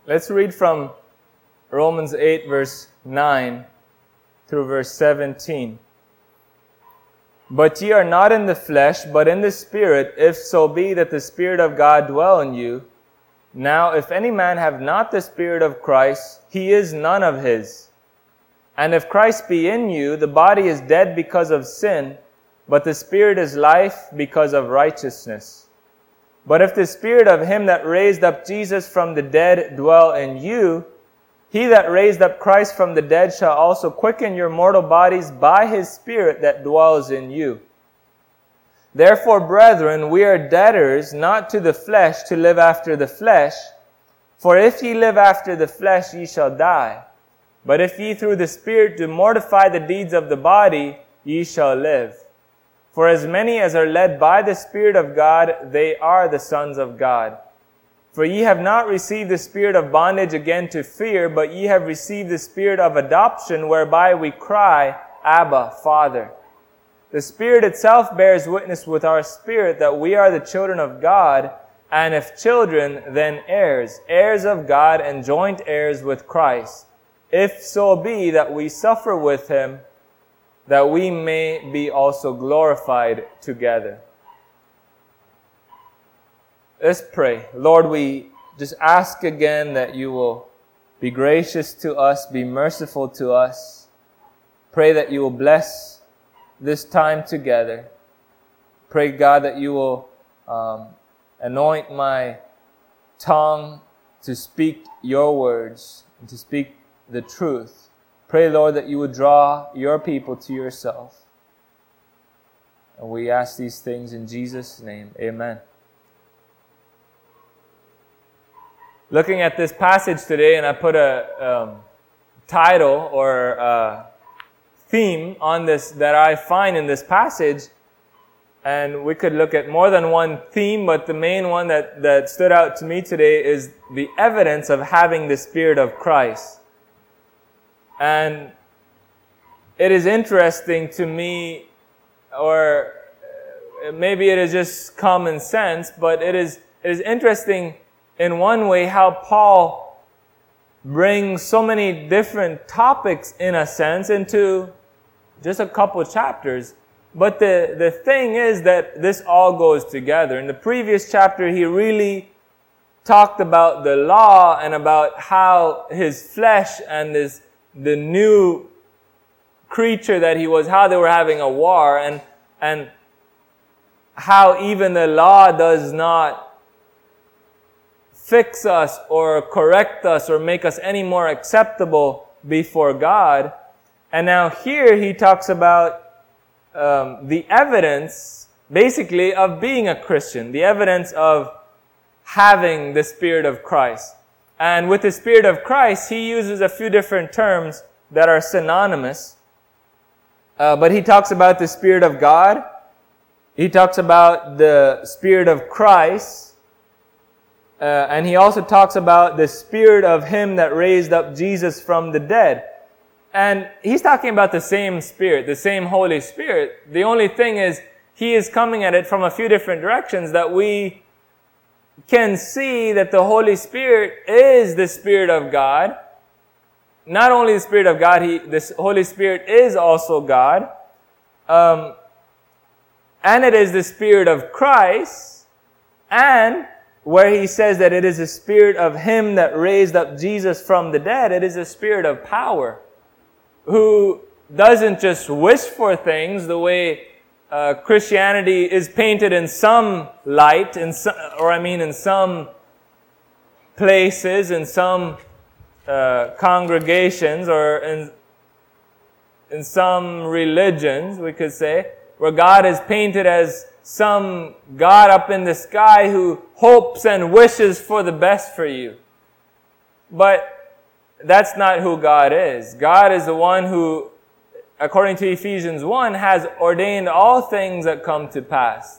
Let's read from Romans 8, verse 9 through verse 17. But ye are not in the flesh, but in the Spirit, if so be that the Spirit of God dwell in you. Now, if any man have not the Spirit of Christ, he is none of his. And if Christ be in you, the body is dead because of sin, but the Spirit is life because of righteousness. But if the Spirit of him that raised up Jesus from the dead dwell in you, he that raised up Christ from the dead shall also quicken your mortal bodies by his Spirit that dwells in you. Therefore, brethren, we are debtors not to the flesh to live after the flesh. For if ye live after the flesh, ye shall die. But if ye through the Spirit do mortify the deeds of the body, ye shall live. For as many as are led by the Spirit of God, they are the sons of God. For ye have not received the spirit of bondage again to fear, but ye have received the Spirit of adoption, whereby we cry, Abba, Father. The Spirit itself bears witness with our spirit that we are the children of God, and if children, then heirs, heirs of God and joint heirs with Christ, if so be that we suffer with him, that we may be also glorified together. Let's pray. Lord, we just ask again that you will be gracious to us, be merciful to us. Pray that you will bless this time together. Pray, God, that you will anoint my tongue to speak your words and to speak the truth. Pray, Lord, that you would draw your people to yourself. And we ask these things in Jesus' name. Amen. Looking at this passage today, and I put a title or a theme on this that I find in this passage. And we could look at more than one theme, but the main one that stood out to me today is the evidence of having the Spirit of Christ. And it is interesting to me, or maybe it is just common sense, but it is interesting in one way how Paul brings so many different topics, in a sense, into just a couple chapters. But the thing is that this all goes together. In the previous chapter, he really talked about the law and about how his flesh and the new creature that he was, how they were having a war, and how even the law does not fix us or correct us or make us any more acceptable before God. And now here he talks about the evidence, basically, of being a Christian, the evidence of having the Spirit of Christ. And with the Spirit of Christ, he uses a few different terms that are synonymous. But he talks about the Spirit of God. He talks about the Spirit of Christ. And he also talks about the Spirit of him that raised up Jesus from the dead. And he's talking about the same Spirit, the same Holy Spirit. The only thing is, he is coming at it from a few different directions, that we can see that the Holy Spirit is the Spirit of God. Not only the Spirit of God, this Holy Spirit is also God. And it is the Spirit of Christ. And where he says that it is the Spirit of him that raised up Jesus from the dead, it is a Spirit of power, who doesn't just wish for things the way Christianity is painted in some light, in some places, in some congregations, or in some religions, we could say, where God is painted as some God up in the sky who hopes and wishes for the best for you. But that's not who God is. God is the one who, according to Ephesians 1, has ordained all things that come to pass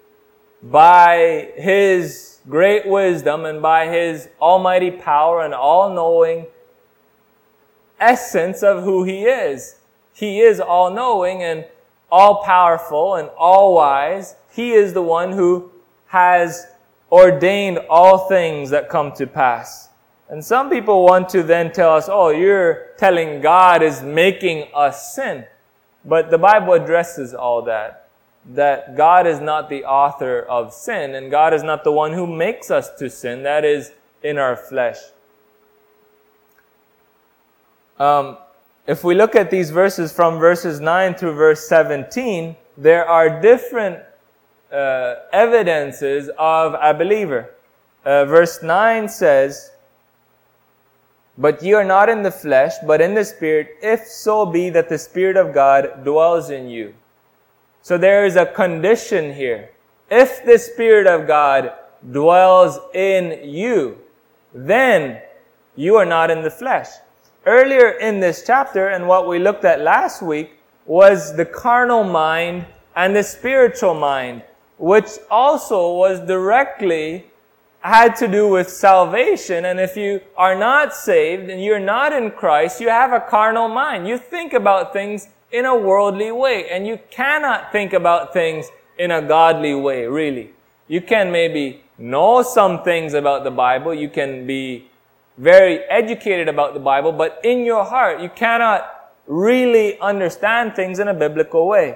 by his great wisdom and by his almighty power and all-knowing essence of who he is. He is all-knowing and all-powerful and all-wise. He is the one who has ordained all things that come to pass. And some people want to then tell us, oh, you're telling God is making us sin. But the Bible addresses all that. That God is not the author of sin, and God is not the one who makes us to sin. That is in our flesh. If we look at these verses from verses 9 through verse 17, there are different evidences of a believer. Verse 9 says, "But ye are not in the flesh, but in the Spirit, if so be that the Spirit of God dwells in you." So there is a condition here. If the Spirit of God dwells in you, then you are not in the flesh. Earlier in this chapter, and what we looked at last week, was the carnal mind and the spiritual mind, which also was directly had to do with salvation. And if you are not saved and you're not in Christ, you have a carnal mind. You think about things in a worldly way, and you cannot think about things in a godly way, really. You can maybe know some things about the Bible. You can be very educated about the Bible, but in your heart, you cannot really understand things in a biblical way.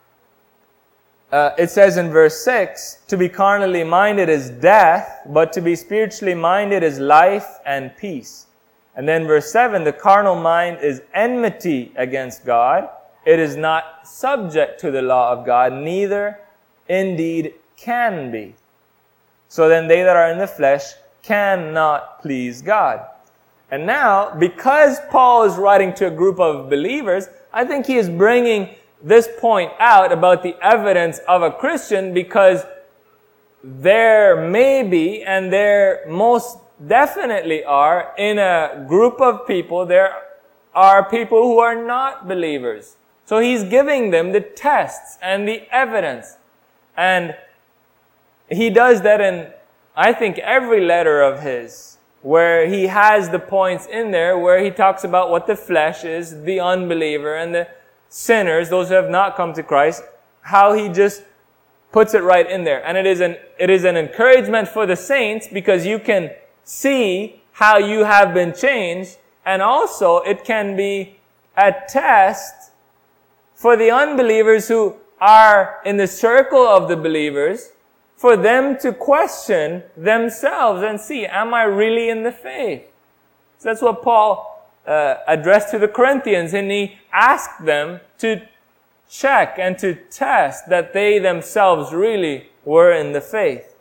It says in verse 6, "To be carnally minded is death, but to be spiritually minded is life and peace." And then verse 7, "The carnal mind is enmity against God. It is not subject to the law of God, neither indeed can be. So then they that are in the flesh cannot please God." And now, because Paul is writing to a group of believers, I think he is bringing this point out about the evidence of a Christian, because there may be, and there most definitely are, in a group of people, there are people who are not believers. So he's giving them the tests and the evidence. And he does that in, I think, every letter of his, where he has the points in there where he talks about what the flesh is, the unbeliever, and the sinners, those who have not come to Christ, how he just puts it right in there. And it is an encouragement for the saints, because you can see how you have been changed, and also it can be a test for the unbelievers who are in the circle of the believers, for them to question themselves and see, am I really in the faith? So that's what Paul addressed to the Corinthians, and he asked them to check and to test that they themselves really were in the faith.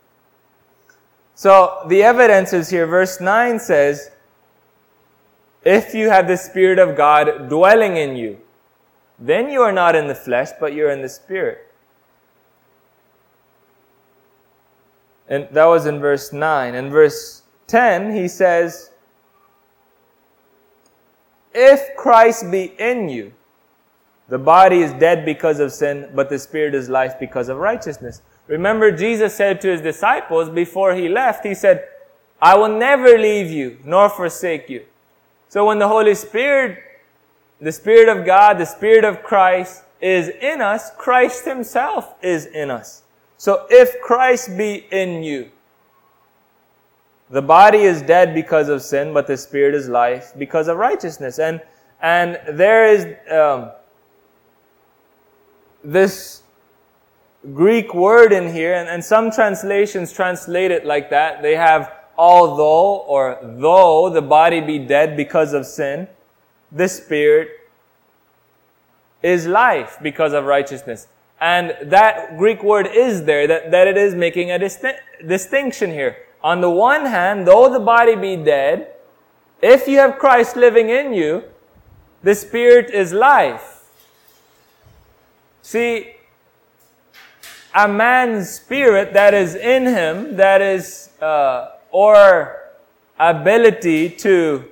So the evidence is here. Verse 9 says, "If you have the Spirit of God dwelling in you, then you are not in the flesh, but you're in the Spirit." And that was in verse 9. In verse 10, he says, "If Christ be in you, the body is dead because of sin, but the Spirit is life because of righteousness." Remember, Jesus said to his disciples before he left, he said, "I will never leave you nor forsake you." So when the Holy Spirit, the Spirit of God, the Spirit of Christ is in us, Christ himself is in us. So if Christ be in you, the body is dead because of sin, but the Spirit is life because of righteousness. And there is this Greek word in here, and some translations translate it like that. They have although, or though the body be dead because of sin, the Spirit is life because of righteousness. And that Greek word is there, that it is making a distinction here. On the one hand, though the body be dead, if you have Christ living in you, the Spirit is life. See, a man's spirit that is in him, that is, or ability to,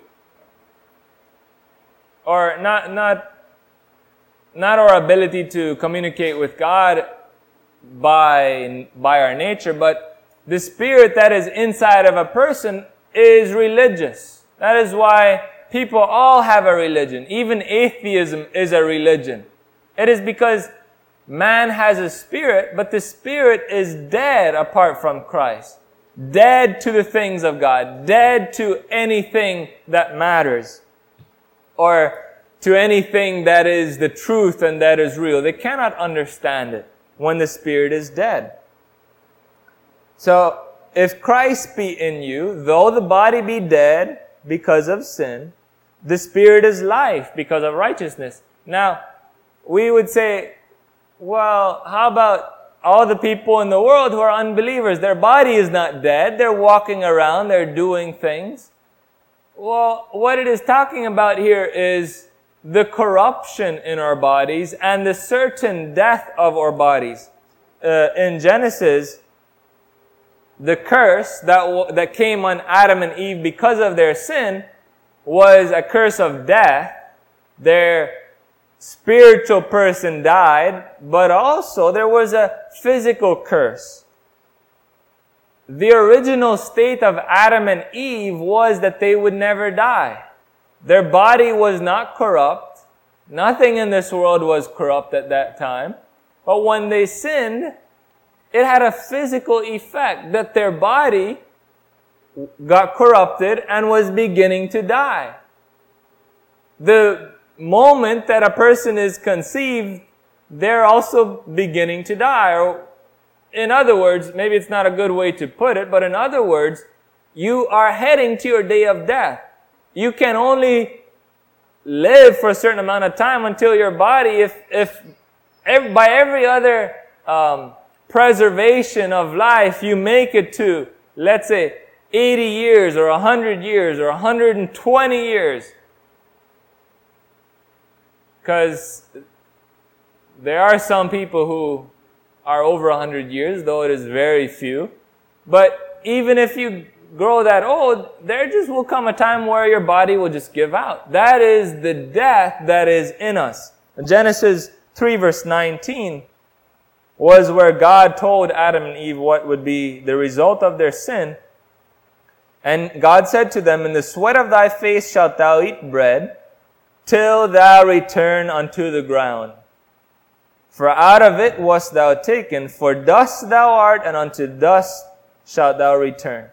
or not our ability to communicate with God by our nature, but the spirit that is inside of a person is religious. That is why people all have a religion. Even atheism is a religion. It is because man has a spirit, but the spirit is dead apart from Christ. dead to the things of God, dead to anything that matters, or to anything that is the truth and that is real. They cannot understand it when the spirit is dead. So, if Christ be in you, though the body be dead because of sin, the spirit is life because of righteousness. Now, we would say, well, how about all the people in the world who are unbelievers? Their body is not dead. They're walking around. They're doing things. Well, what it is talking about here is the corruption in our bodies and the certain death of our bodies. In Genesis, the curse that came on Adam and Eve because of their sin was a curse of death. Their spiritual person died, but also there was a physical curse. The original state of Adam and Eve was that they would never die. Their body was not corrupt. Nothing in this world was corrupt at that time. But when they sinned, it had a physical effect that their body got corrupted and was beginning to die. The moment that a person is conceived, they're also beginning to die. Or, in other words, maybe it's not a good way to put it, but in other words, you are heading to your day of death. You can only live for a certain amount of time until your body, if by every other preservation of life, you make it to, let's say, 80 years or 100 years or 120 years. Because there are some people who are over 100 years, though it is very few. But even if you grow that old, there just will come a time where your body will just give out. That is the death that is in us. Genesis 3 verse 19 was where God told Adam and Eve what would be the result of their sin. And God said to them, "In the sweat of thy face shalt thou eat bread, till thou return unto the ground. For out of it wast thou taken, for dust thou art, and unto dust shalt thou return."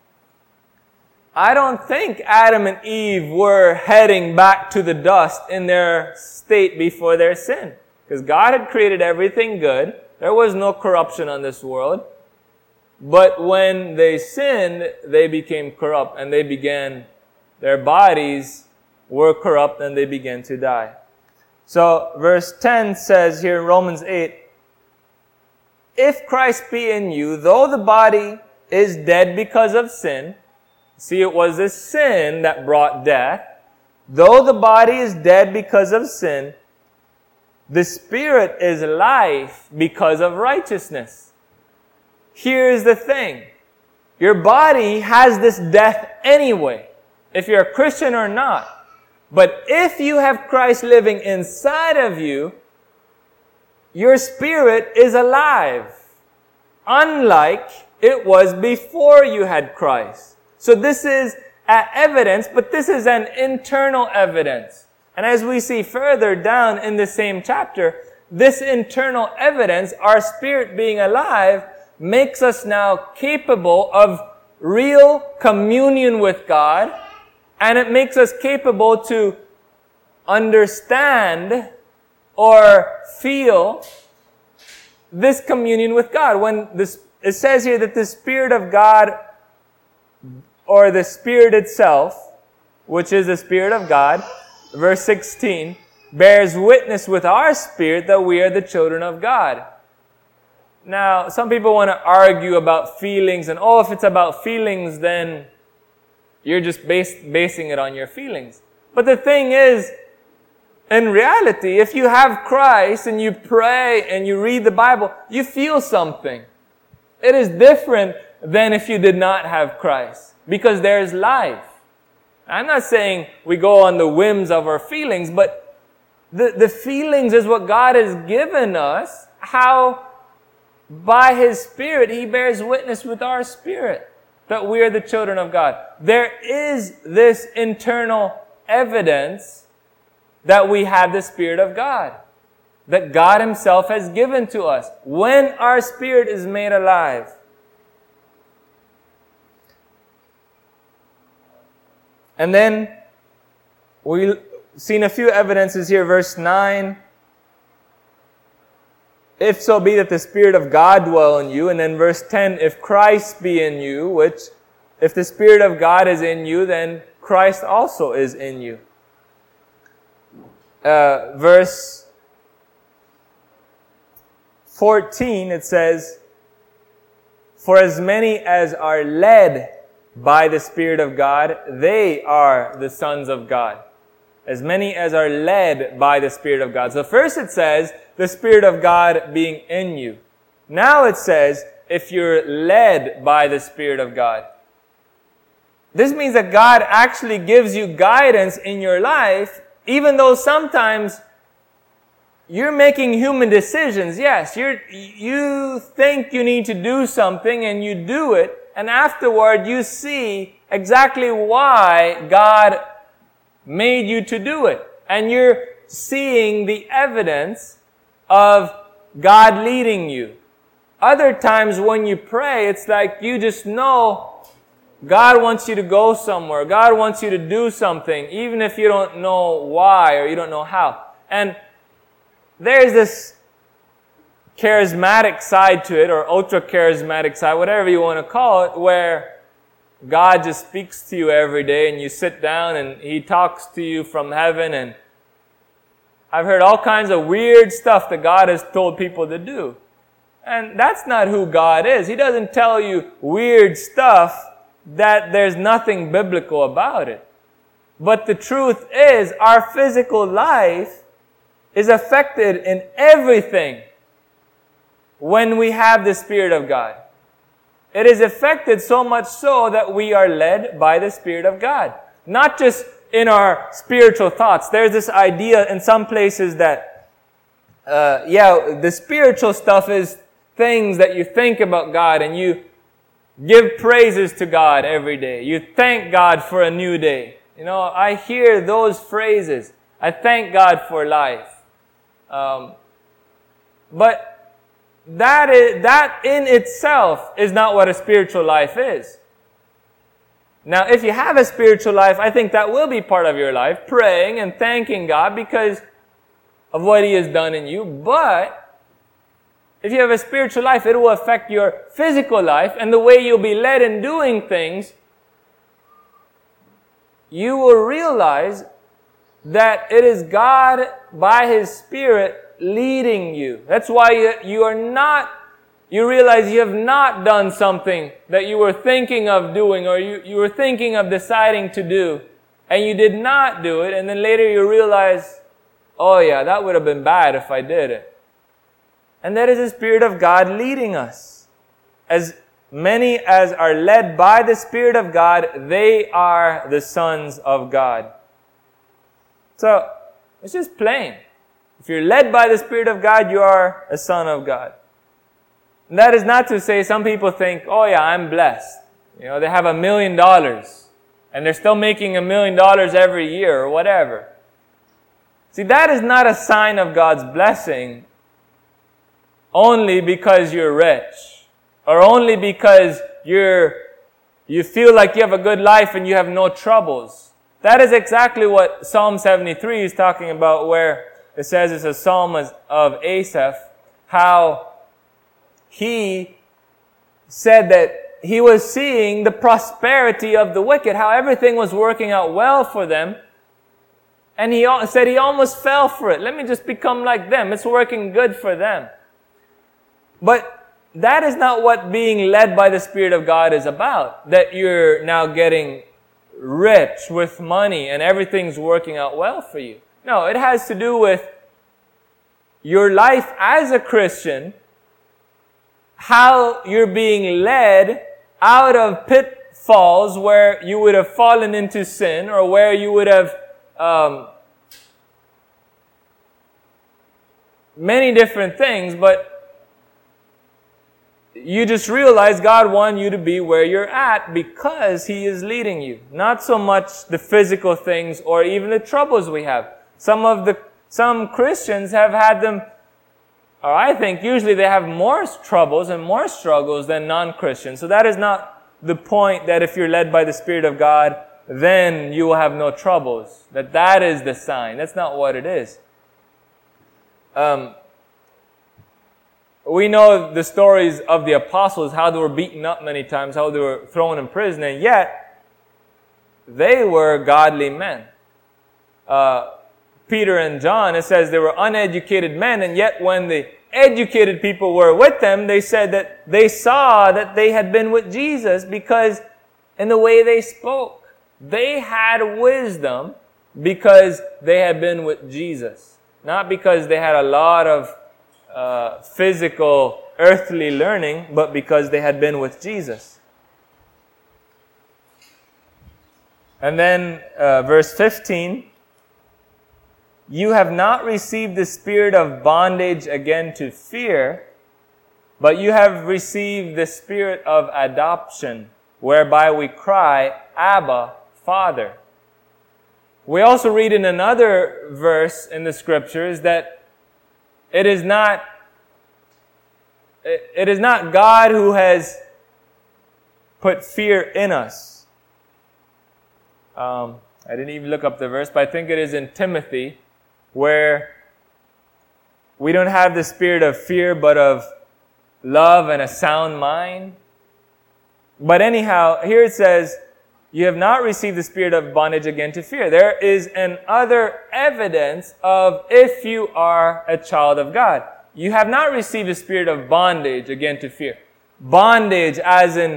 I don't think Adam and Eve were heading back to the dust in their state before their sin. Because God had created everything good. There was no corruption on this world. But when they sinned, they became corrupt, and their bodies were corrupt, and they began to die. So verse 10 says here in Romans 8, "If Christ be in you, though the body is dead because of sin," see, it was the sin that brought death. "Though the body is dead because of sin, the spirit is life because of righteousness." Here's the thing. Your body has this death anyway, if you're a Christian or not. But if you have Christ living inside of you, your spirit is alive, unlike it was before you had Christ. So this is an evidence, but this is an internal evidence. And as we see further down in the same chapter, this internal evidence, our spirit being alive, makes us now capable of real communion with God, and it makes us capable to understand or feel this communion with God. It says here that the Spirit of God, or the Spirit itself, which is the Spirit of God, verse 16, bears witness with our spirit that we are the children of God. Now, some people want to argue about feelings, and if it's about feelings, then you're just basing it on your feelings. But the thing is, in reality, if you have Christ and you pray and you read the Bible, you feel something. It is different than if you did not have Christ, because there is life. I'm not saying we go on the whims of our feelings, but the feelings is what God has given us, how by His Spirit He bears witness with our spirit that we are the children of God. There is this internal evidence that we have the Spirit of God, that God Himself has given to us when our spirit is made alive. And then we've seen a few evidences here. Verse 9, if so be that the Spirit of God dwell in you. And then verse 10, if Christ be in you, which if the Spirit of God is in you, then Christ also is in you. Verse 14, it says, for as many as are led by the Spirit of God, they are the sons of God. As many as are led by the Spirit of God. So first it says, the Spirit of God being in you. Now it says, if you're led by the Spirit of God. This means that God actually gives you guidance in your life, even though sometimes you're making human decisions. Yes, you think you need to do something and you do it, and afterward you see exactly why God made you to do it. And you're seeing the evidence of God leading you. Other times when you pray, it's like you just know God wants you to go somewhere. God wants you to do something, even if you don't know why or you don't know how. And there's this charismatic side to it, or ultra-charismatic side, whatever you want to call it, where God just speaks to you every day and you sit down and He talks to you from heaven. And I've heard all kinds of weird stuff that God has told people to do. And that's not who God is. He doesn't tell you weird stuff that there's nothing biblical about it. But the truth is, our physical life is affected in everything when we have the Spirit of God. It is affected so much so that we are led by the Spirit of God. Not just in our spiritual thoughts. There's this idea in some places that, the spiritual stuff is things that you think about God and you give praises to God every day. You thank God for a new day. You know, I hear those phrases. I thank God for life. But that in itself is not what a spiritual life is. Now, if you have a spiritual life, I think that will be part of your life, praying and thanking God because of what He has done in you. But if you have a spiritual life, it will affect your physical life and the way you'll be led in doing things. You will realize that it is God by His Spirit leading you. That's why you realize you have not done something that you were thinking of doing or you were thinking of deciding to do and you did not do it, and then later you realize, oh yeah, that would have been bad if I did it. And that is the Spirit of God leading us. As many as are led by the Spirit of God, they are the sons of God. So, it's just plain. If you're led by the Spirit of God, you are a son of God. And that is not to say some people think, oh yeah, I'm blessed. You know, they have $1 million and they're still making $1 million every year or whatever. See, that is not a sign of God's blessing only because you're rich or only because you feel like you have a good life and you have no troubles. That is exactly what Psalm 73 is talking about, where it says it's a psalm of Asaph, how he said that he was seeing the prosperity of the wicked, how everything was working out well for them. And he said he almost fell for it. Let me just become like them. It's working good for them. But that is not what being led by the Spirit of God is about. That you're now getting rich with money and everything's working out well for you. No, it has to do with your life as a Christian, how you're being led out of pitfalls where you would have fallen into sin or where you would have many different things, but you just realize God wants you to be where you're at because He is leading you. Not so much the physical things or even the troubles we have. Some Christians have had them, or I think usually they have more troubles and more struggles than non-Christians. So that is not the point, that if you're led by the Spirit of God, then you will have no troubles. That is the sign. That's not what it is. We know the stories of the apostles, how they were beaten up many times, how they were thrown in prison, and yet they were godly men. Peter and John, it says they were uneducated men, and yet when the educated people were with them, they said that they saw that they had been with Jesus because in the way they spoke. They had wisdom because they had been with Jesus. Not because they had a lot of physical, earthly learning, but because they had been with Jesus. And then verse 15, you have not received the spirit of bondage again to fear, but you have received the spirit of adoption, whereby we cry, Abba, Father. We also read in another verse in the scriptures that it is not God who has put fear in us. I didn't even look up the verse, but I think it is in Timothy, where we don't have the spirit of fear, but of love and a sound mind. But anyhow, here it says, you have not received the spirit of bondage again to fear. There is another evidence of if you are a child of God. You have not received the spirit of bondage again to fear. Bondage as in,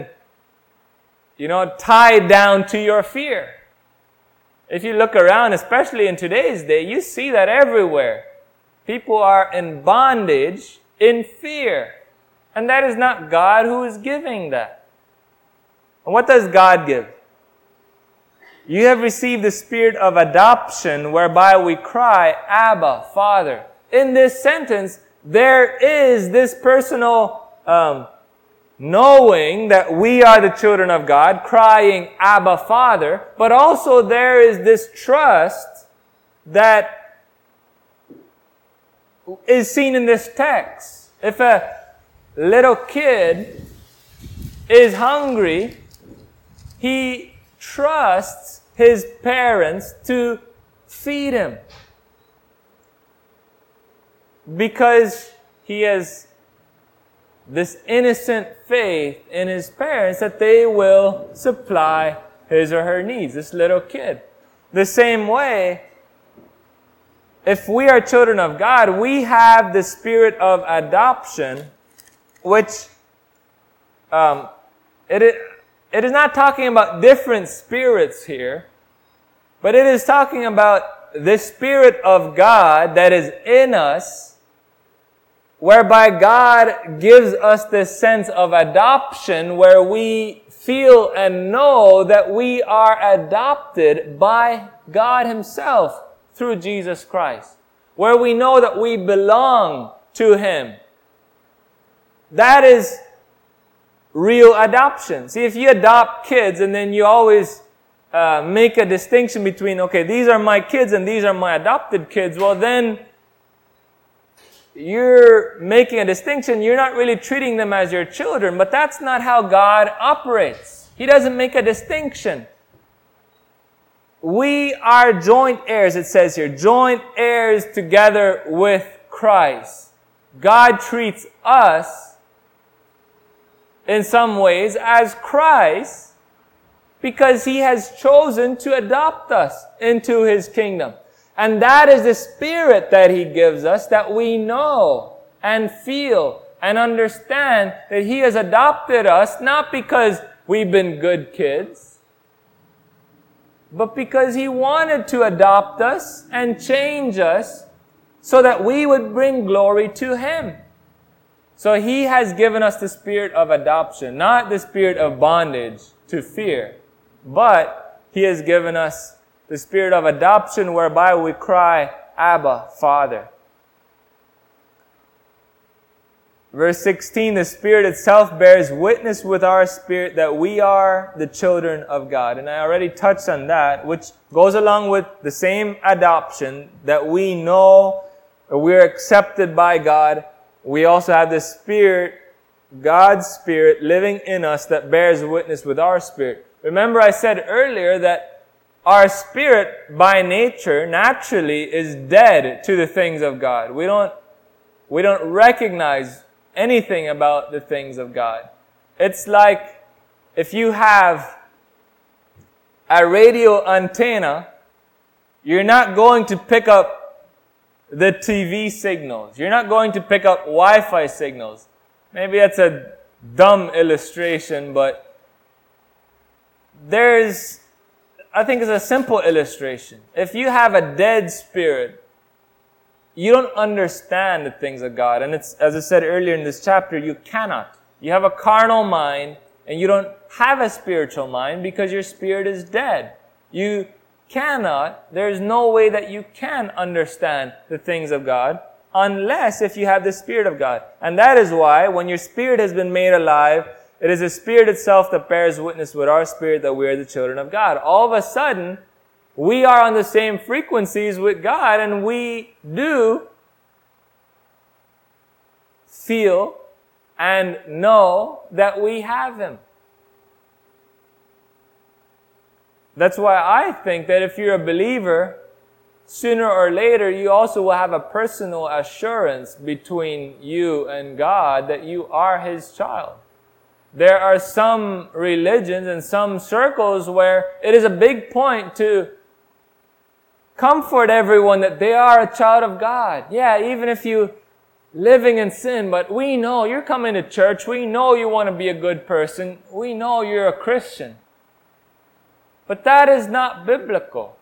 tied down to your fear. If you look around, especially in today's day, you see that everywhere. People are in bondage, in fear. And that is not God who is giving that. And what does God give? You have received the spirit of adoption, whereby we cry, Abba, Father. In this sentence, there is this personal knowing that we are the children of God, crying, Abba, Father, but also there is this trust that is seen in this text. If a little kid is hungry, he trusts his parents to feed him because he has this innocent faith in his parents that they will supply his or her needs, this little kid. The same way, if we are children of God, we have the spirit of adoption, which it is not talking about different spirits here, but it is talking about the Spirit of God that is in us, whereby God gives us this sense of adoption where we feel and know that we are adopted by God Himself through Jesus Christ, where we know that we belong to Him. That is real adoption. See, if you adopt kids and then you always make a distinction between, okay, these are my kids and these are my adopted kids, well then you're making a distinction. You're not really treating them as your children, but that's not how God operates. He doesn't make a distinction. We are joint heirs, it says here, joint heirs together with Christ. God treats us in some ways as Christ because He has chosen to adopt us into His kingdom. And that is the Spirit that He gives us, that we know and feel and understand that He has adopted us not because we've been good kids, but because He wanted to adopt us and change us so that we would bring glory to Him. So He has given us the spirit of adoption, not the spirit of bondage to fear, but He has given us the spirit of adoption whereby we cry, Abba, Father. Verse 16, the Spirit itself bears witness with our spirit that we are the children of God. And I already touched on that, which goes along with the same adoption, that we know that we're accepted by God. We also have the Spirit, God's Spirit, living in us that bears witness with our spirit. Remember I said earlier that our spirit by nature, naturally, is dead to the things of God. We don't recognize anything about the things of God. It's like if you have a radio antenna, you're not going to pick up the TV signals. You're not going to pick up Wi-Fi signals. Maybe that's a dumb illustration, but I think it's a simple illustration. If you have a dead spirit, you don't understand the things of God. And it's, as I said earlier in this chapter, you cannot. You have a carnal mind, and you don't have a spiritual mind because your spirit is dead. You cannot, there's no way that you can understand the things of God unless if you have the Spirit of God. And that is why when your spirit has been made alive, it is the Spirit itself that bears witness with our spirit that we are the children of God. All of a sudden, we are on the same frequencies with God, and we do feel and know that we have Him. That's why I think that if you're a believer, sooner or later you also will have a personal assurance between you and God that you are His child. There are some religions and some circles where it is a big point to comfort everyone that they are a child of God. Yeah, even if you living in sin, but we know you're coming to church. We know you want to be a good person. We know you're a Christian. But that is not biblical.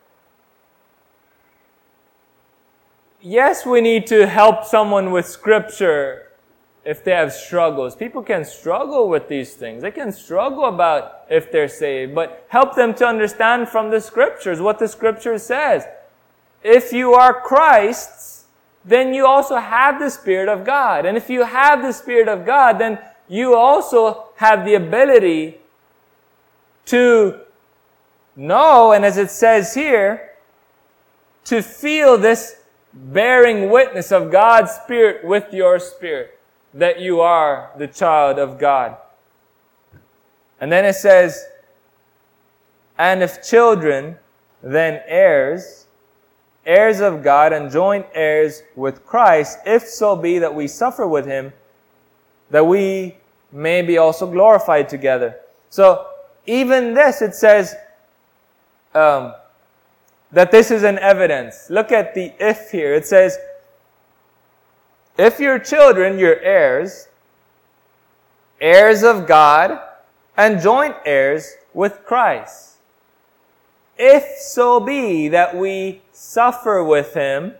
Yes, we need to help someone with Scripture if they have struggles. People can struggle with these things. They can struggle about if they're saved. But help them to understand from the Scriptures what the Scripture says. If you are Christ's, then you also have the Spirit of God. And if you have the Spirit of God, then you also have the ability to know, and as it says here, to feel this bearing witness of God's Spirit with your spirit, that you are the child of God. And then it says, and if children, then heirs, heirs of God and joint heirs with Christ, if so be that we suffer with Him, that we may be also glorified together. So even this, it says that this is an evidence. Look at the if here. It says, if your children, your heirs, heirs of God, and joint heirs with Christ, if so be that we suffer with Him,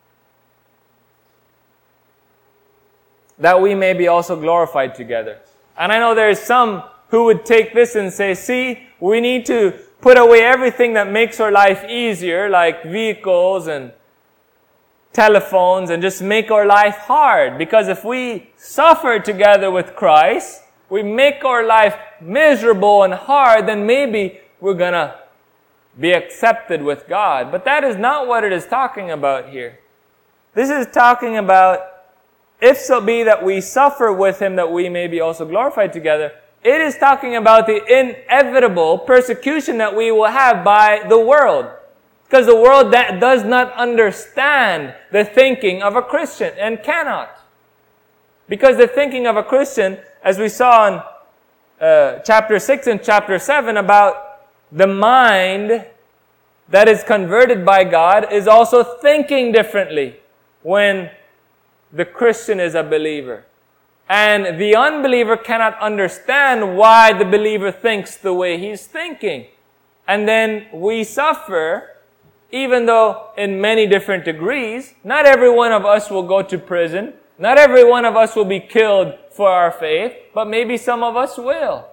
that we may be also glorified together. And I know there's some who would take this and say, see, we need to put away everything that makes our life easier, like vehicles and telephones, and just make our life hard. Because if we suffer together with Christ, we make our life miserable and hard, then maybe we're gonna be accepted with God. But that is not what it is talking about here. This is talking about, if so be that we suffer with Him, that we may be also glorified together. It is talking about the inevitable persecution that we will have by the world. Because the world that does not understand the thinking of a Christian and cannot. Because the thinking of a Christian, as we saw in chapter 6 and chapter 7 about the mind that is converted by God, is also thinking differently when the Christian is a believer. And the unbeliever cannot understand why the believer thinks the way he's thinking. And then we suffer, even though in many different degrees. Not every one of us will go to prison. Not every one of us will be killed for our faith, but maybe some of us will.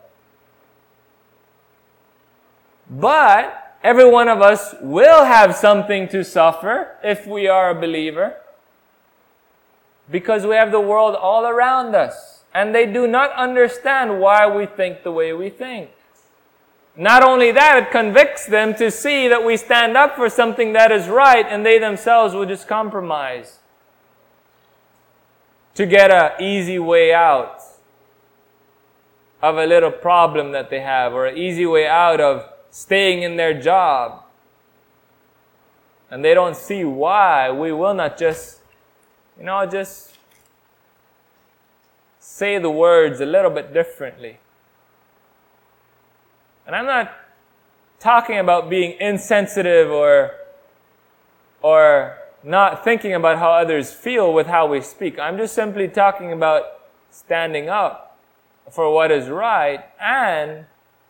But every one of us will have something to suffer if we are a believer, because we have the world all around us, and they do not understand why we think the way we think. Not only that, it convicts them to see that we stand up for something that is right, and they themselves will just compromise to get an easy way out of a little problem that they have, or an easy way out of staying in their job. And they don't see why we will not just say the words a little bit differently. And I'm not talking about being insensitive or not thinking about how others feel with how we speak. I'm just simply talking about standing up for what is right and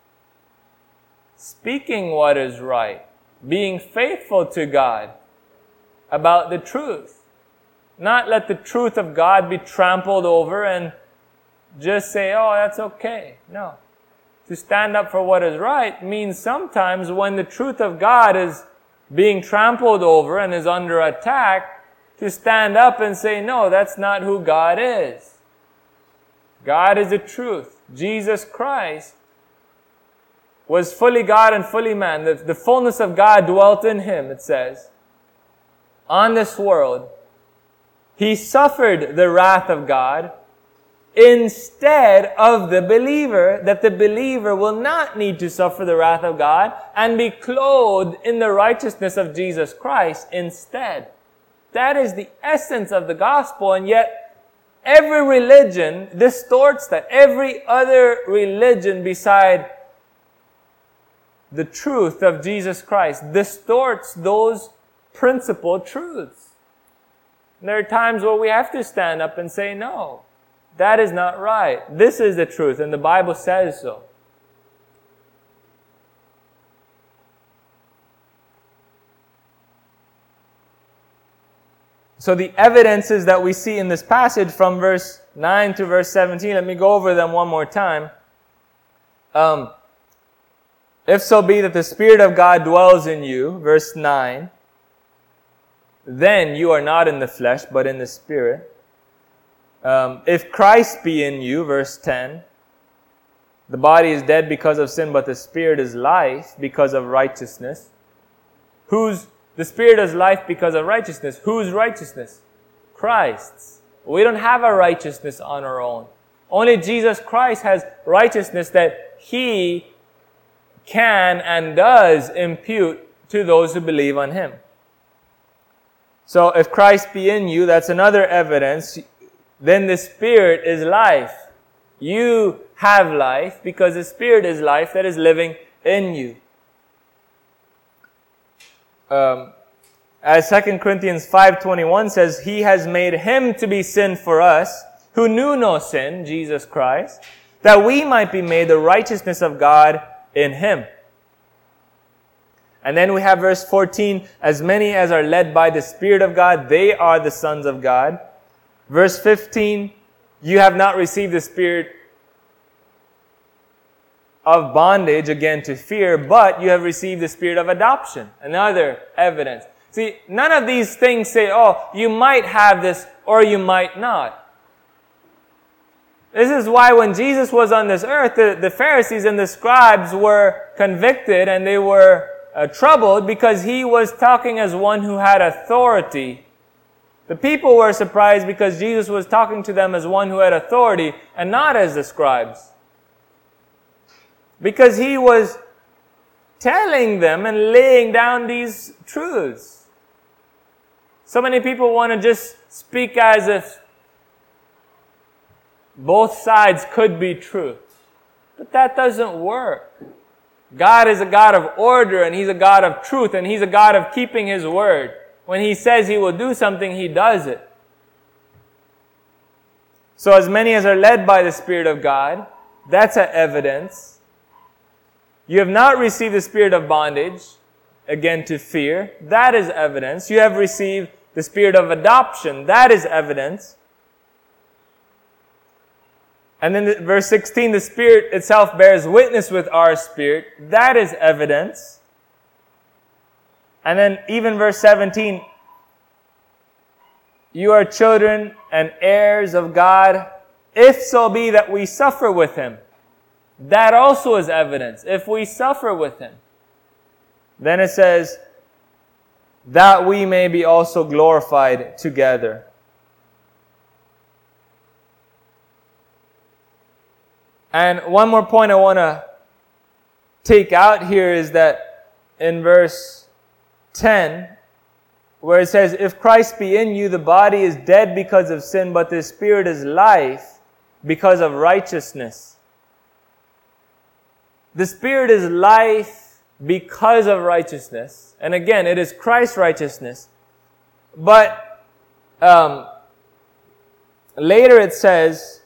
speaking what is right, being faithful to God about the truth. Not let the truth of God be trampled over and just say, oh, that's okay. No. To stand up for what is right means sometimes when the truth of God is being trampled over and is under attack, to stand up and say, no, that's not who God is. God is the truth. Jesus Christ was fully God and fully man. The fullness of God dwelt in Him, it says. On this world, He suffered the wrath of God instead of the believer, that the believer will not need to suffer the wrath of God and be clothed in the righteousness of Jesus Christ instead. That is the essence of the gospel, and yet every religion distorts that. Every other religion beside the truth of Jesus Christ distorts those principal truths. And there are times where we have to stand up and say, no, that is not right. This is the truth, and the Bible says so. So the evidences that we see in this passage from verse 9 to verse 17, let me go over them one more time. If so be that the Spirit of God dwells in you, verse 9, then you are not in the flesh, but in the Spirit. If Christ be in you, verse 10, the body is dead because of sin, but the Spirit is life because of righteousness. The Spirit is life because of righteousness. Whose righteousness? Christ's. We don't have a righteousness on our own. Only Jesus Christ has righteousness that He can and does impute to those who believe on Him. So if Christ be in you, that's another evidence. Then the Spirit is life. You have life because the Spirit is life that is living in you. As 2 Corinthians 5:21 says, He has made Him to be sin for us, who knew no sin, Jesus Christ, that we might be made the righteousness of God in Him. And then we have verse 14, as many as are led by the Spirit of God, they are the sons of God. Verse 15, you have not received the spirit of bondage, again to fear, but you have received the spirit of adoption. Another evidence. See, none of these things say, oh, you might have this or you might not. This is why when Jesus was on this earth, the Pharisees and the scribes were convicted and they were troubled because He was talking as one who had authority. The people were surprised because Jesus was talking to them as one who had authority and not as the scribes. Because He was telling them and laying down these truths. So many people want to just speak as if both sides could be true. But that doesn't work. God is a God of order and He's a God of truth and He's a God of keeping His word. When He says He will do something, He does it. So as many as are led by the Spirit of God, that's an evidence. You have not received the spirit of bondage, again to fear. That is evidence. You have received the spirit of adoption. That is evidence. And then verse 16, the Spirit itself bears witness with our spirit. That is evidence. And then even verse 17, you are children and heirs of God, if so be that we suffer with Him. That also is evidence. If we suffer with Him. Then it says, that we may be also glorified together. And one more point I want to take out here is that in verse 10, where it says, if Christ be in you, the body is dead because of sin, but the Spirit is life because of righteousness. The Spirit is life because of righteousness. And again, it is Christ's righteousness. But later it says,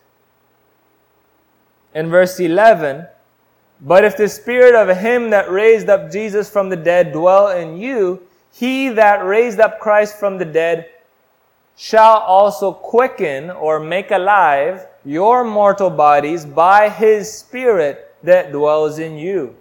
in verse 11, but if the Spirit of Him that raised up Jesus from the dead dwell in you, He that raised up Christ from the dead shall also quicken or make alive your mortal bodies by His Spirit that dwells in you.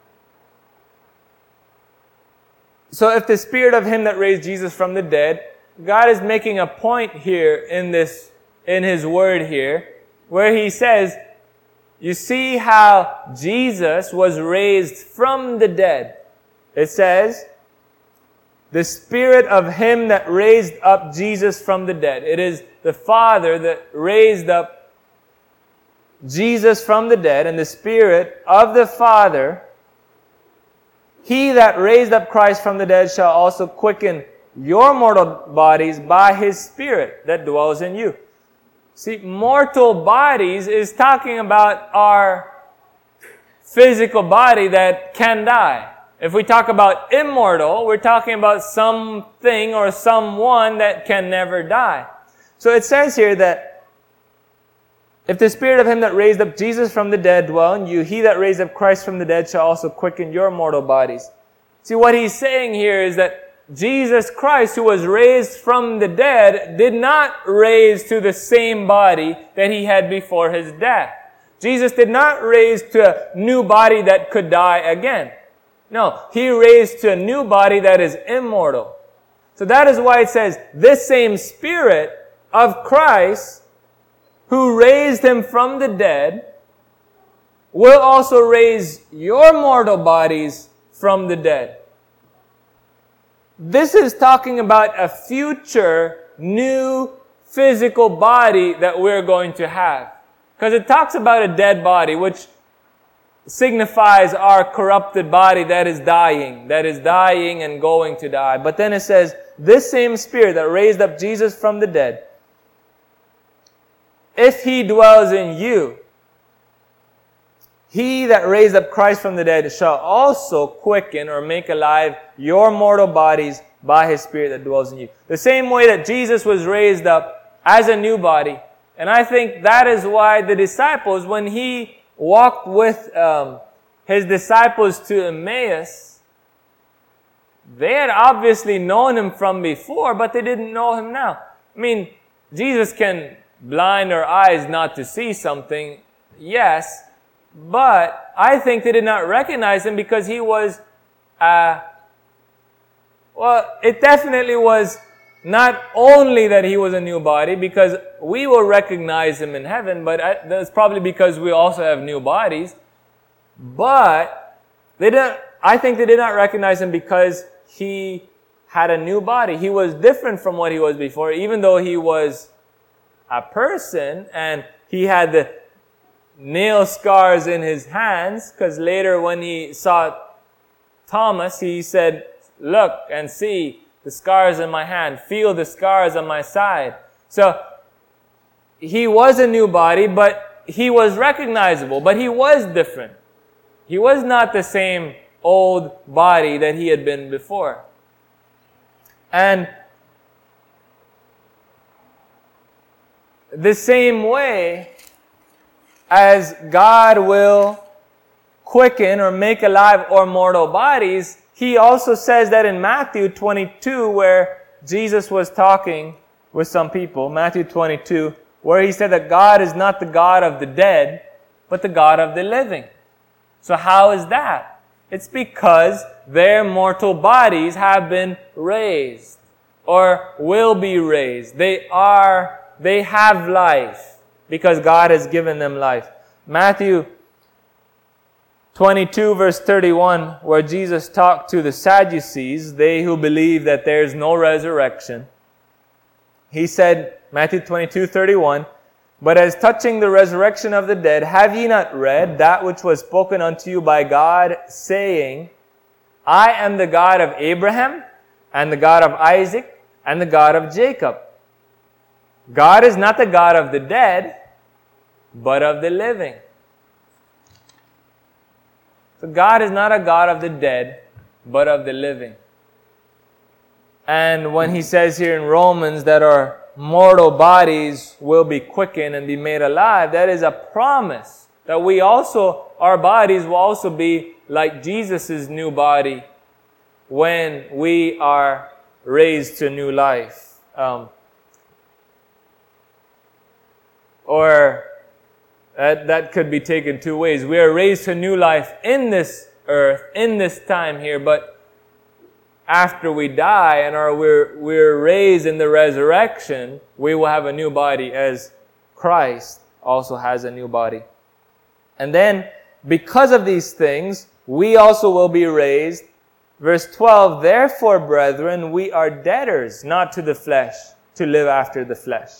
So if the Spirit of Him that raised Jesus from the dead, God is making a point here in His word here, where He says, you see how Jesus was raised from the dead. It says, the Spirit of Him that raised up Jesus from the dead. It is the Father that raised up Jesus from the dead, and the Spirit of the Father, He that raised up Christ from the dead shall also quicken your mortal bodies by His Spirit that dwells in you. See, mortal bodies is talking about our physical body that can die. If we talk about immortal, we're talking about something or someone that can never die. So it says here that if the Spirit of Him that raised up Jesus from the dead dwell in you, He that raised up Christ from the dead shall also quicken your mortal bodies. See, what He's saying here is that Jesus Christ, who was raised from the dead, did not raise to the same body that He had before His death. Jesus did not raise to a new body that could die again. No, He raised to a new body that is immortal. So that is why it says, this same Spirit of Christ, who raised Him from the dead, will also raise your mortal bodies from the dead. This is talking about a future new physical body that we're going to have. Because it talks about a dead body, which signifies our corrupted body that is dying and going to die. But then it says, this same Spirit that raised up Jesus from the dead, if He dwells in you, He that raised up Christ from the dead shall also quicken or make alive your mortal bodies by His Spirit that dwells in you. The same way that Jesus was raised up as a new body. And I think that is why the disciples, when He walked with His disciples to Emmaus, they had obviously known Him from before, but they didn't know Him now. I mean, Jesus can blind our eyes not to see something, yes, but I think they did not recognize Him because He was, it definitely was not only that He was a new body, because we will recognize Him in heaven, but that's probably because we also have new bodies. But I think they did not recognize Him because He had a new body. He was different from what He was before, even though He was a person and He had the nail scars in His hands, because later when He saw Thomas, He said, look and see the scars in my hand, feel the scars on my side. So He was a new body, but He was recognizable, but He was different. He was not the same old body that He had been before. And the same way as God will quicken or make alive our mortal bodies, He also says that in Matthew 22, where Jesus was talking with some people, Matthew 22, where He said that God is not the God of the dead, but the God of the living. So how is that? It's because their mortal bodies have been raised or will be raised. They have life because God has given them life. Matthew 22 verse 31, where Jesus talked to the Sadducees, they who believe that there is no resurrection. He said, Matthew 22:31, but as touching the resurrection of the dead, have ye not read that which was spoken unto you by God, saying, I am the God of Abraham, and the God of Isaac, and the God of Jacob. God is not the God of the dead, but of the living. So God is not a God of the dead, but of the living. And when he says here in Romans that our mortal bodies will be quickened and be made alive, that is a promise that our bodies will also be like Jesus' new body when we are raised to new life. Or that could be taken two ways. We are raised to new life in this earth, in this time here, but after we die and we're raised in the resurrection, we will have a new body as Christ also has a new body. And then, because of these things, we also will be raised. Verse 12, therefore, brethren, we are debtors, not to the flesh, to live after the flesh.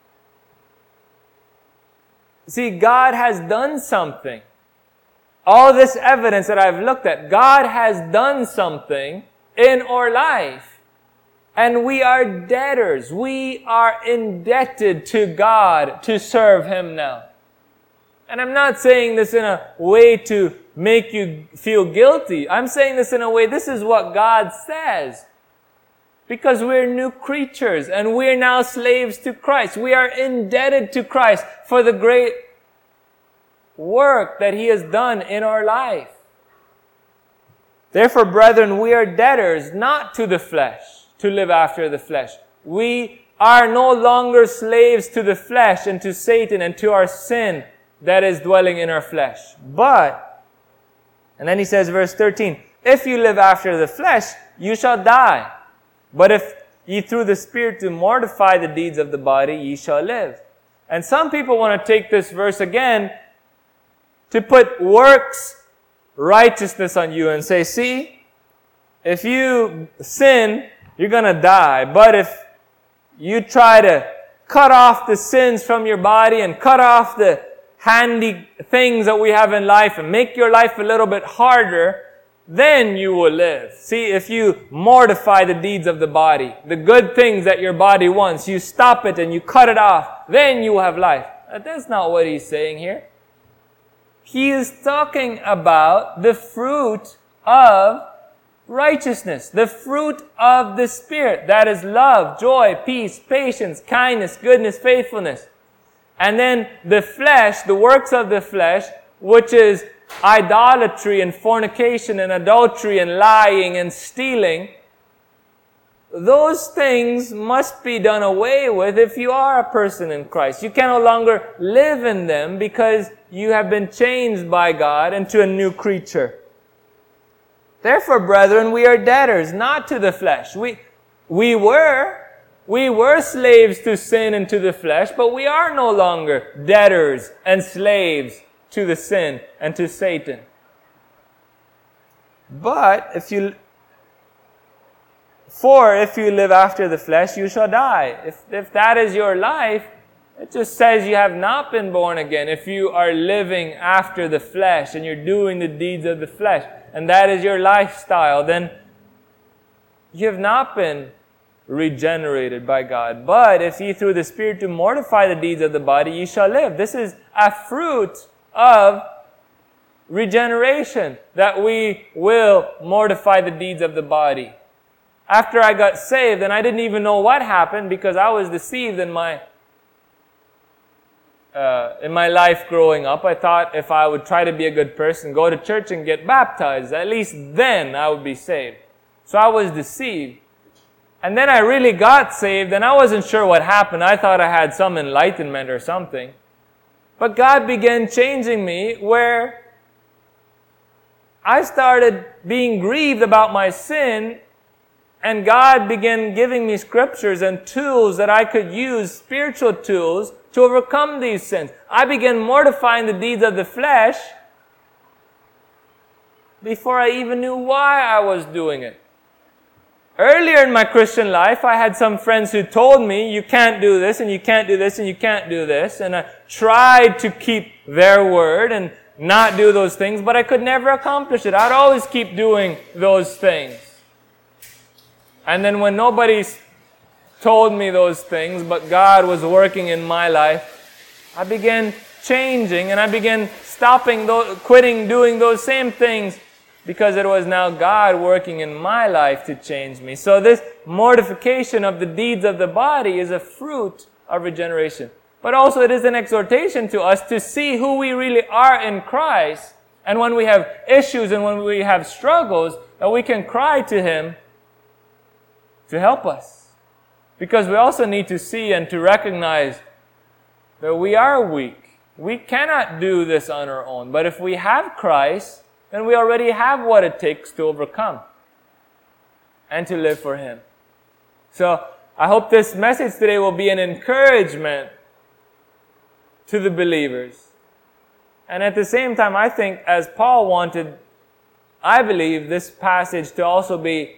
See, God has done something. All this evidence that I've looked at, God has done something in our life. And we are debtors. We are indebted to God to serve Him now. And I'm not saying this in a way to make you feel guilty. I'm saying this in a way, this is what God says. Because we're new creatures and we're now slaves to Christ. We are indebted to Christ for the great work that He has done in our life. Therefore, brethren, we are debtors not to the flesh, to live after the flesh. We are no longer slaves to the flesh and to Satan and to our sin that is dwelling in our flesh. But, and then he says, verse 13, if you live after the flesh, you shall die. But if ye through the Spirit do mortify the deeds of the body, ye shall live. And some people want to take this verse again to put works righteousness on you and say, see, if you sin, you're going to die. But if you try to cut off the sins from your body and cut off the handy things that we have in life and make your life a little bit harder, then you will live. See, if you mortify the deeds of the body, the good things that your body wants, you stop it and you cut it off, then you will have life. That's not what he's saying here. He is talking about the fruit of righteousness, the fruit of the Spirit. That is love, joy, peace, patience, kindness, goodness, faithfulness. And then the flesh, the works of the flesh, which is idolatry and fornication and adultery and lying and stealing, those things must be done away with if you are a person in Christ. You can no longer live in them because you have been changed by God into a new creature. Therefore, brethren, we are debtors, not to the flesh. We were slaves to sin and to the flesh, but we are no longer debtors and slaves to the sin and to Satan. But if you live after the flesh, you shall die. If that is your life, it just says you have not been born again. If you are living after the flesh and you're doing the deeds of the flesh, and that is your lifestyle, then you have not been regenerated by God. But if ye through the Spirit do mortify the deeds of the body, ye shall live. This is a fruit of regeneration, that we will mortify the deeds of the body. After I got saved, and I didn't even know what happened because I was deceived in my life growing up. I thought if I would try to be a good person, go to church and get baptized, at least then I would be saved. So I was deceived. And then I really got saved, and I wasn't sure what happened. I thought I had some enlightenment or something. But God began changing me where I started being grieved about my sin, and God began giving me scriptures and tools that I could use, spiritual tools, to overcome these sins. I began mortifying the deeds of the flesh before I even knew why I was doing it. Earlier in my Christian life, I had some friends who told me, you can't do this, and you can't do this, and you can't do this. And I tried to keep their word and not do those things, but I could never accomplish it. I'd always keep doing those things. And then when nobody's told me those things, but God was working in my life, I began changing and I began quitting doing those same things because it was now God working in my life to change me. So this mortification of the deeds of the body is a fruit of regeneration. But also it is an exhortation to us to see who we really are in Christ. And when we have issues and when we have struggles, that we can cry to Him to help us. Because we also need to see and to recognize that we are weak. We cannot do this on our own. But if we have Christ, then we already have what it takes to overcome and to live for Him. So I hope this message today will be an encouragement to the believers. And at the same time, I think as Paul wanted, I believe this passage to also be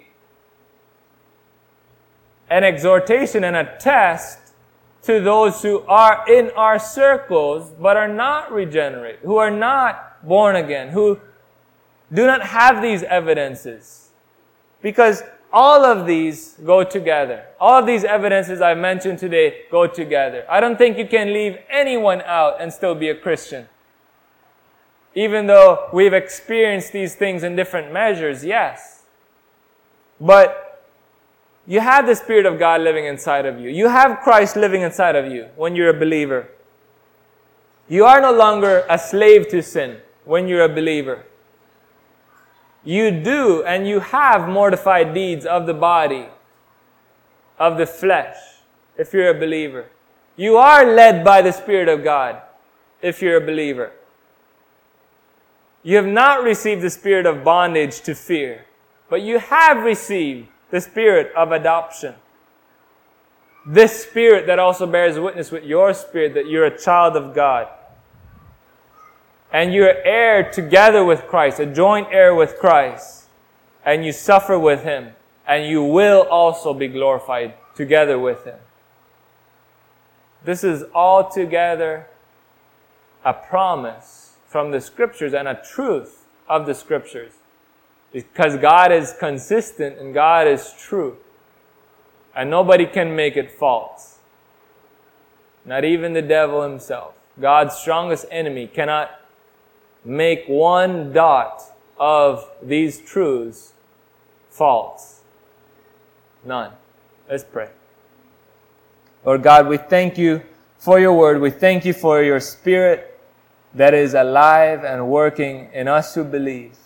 an exhortation and a test to those who are in our circles but are not regenerate, who are not born again, who do not have these evidences. Because all of these go together. All of these evidences I mentioned today go together. I don't think you can leave anyone out and still be a Christian. Even though we've experienced these things in different measures, yes. But you have the Spirit of God living inside of you. You have Christ living inside of you when you're a believer. You are no longer a slave to sin when you're a believer. You do and you have mortified deeds of the body, of the flesh, if you're a believer. You are led by the Spirit of God if you're a believer. You have not received the spirit of bondage to fear, but you have received the spirit of adoption. This spirit that also bears witness with your spirit that you're a child of God. And you're heir together with Christ, a joint heir with Christ. And you suffer with Him. And you will also be glorified together with Him. This is altogether a promise from the Scriptures and a truth of the Scriptures. Because God is consistent and God is true. And nobody can make it false. Not even the devil himself. God's strongest enemy cannot make one dot of these truths false. None. Let's pray. Lord God, we thank You for Your word. We thank You for Your Spirit that is alive and working in us who believe.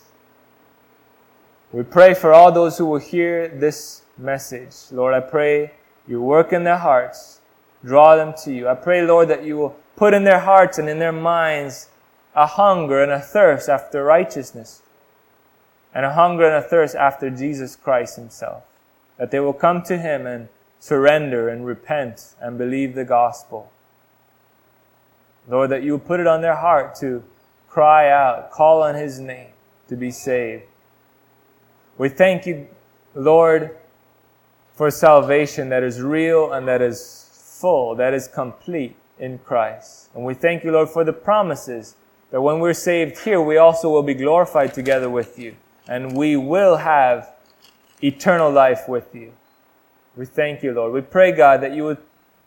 We pray for all those who will hear this message. Lord, I pray You work in their hearts. Draw them to You. I pray, Lord, that You will put in their hearts and in their minds a hunger and a thirst after righteousness. And a hunger and a thirst after Jesus Christ Himself. That they will come to Him and surrender and repent and believe the gospel. Lord, that You will put it on their heart to cry out, call on His name to be saved. We thank You, Lord, for salvation that is real and that is full, that is complete in Christ. And we thank You, Lord, for the promises that when we're saved here, we also will be glorified together with You. And we will have eternal life with You. We thank You, Lord. We pray, God, that You would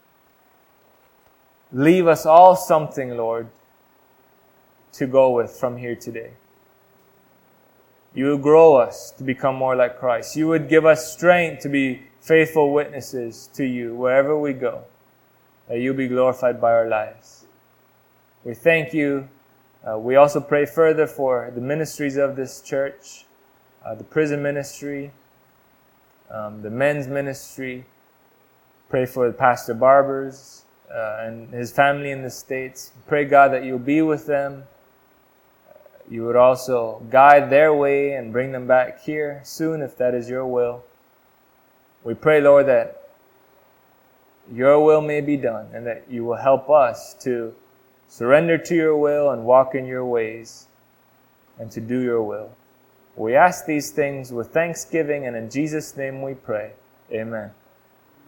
leave us all something, Lord, to go with from here today. You would grow us to become more like Christ. You would give us strength to be faithful witnesses to You wherever we go. That You be glorified by our lives. We thank You. We also pray further for the ministries of this church, the prison ministry, the men's ministry. Pray for Pastor Barbers and his family in the States. Pray, God, that You'll be with them. You would also guide their way and bring them back here soon if that is Your will. We pray, Lord, that Your will may be done and that You will help us to surrender to Your will and walk in Your ways and to do Your will. We ask these things with thanksgiving and in Jesus' name we pray. Amen.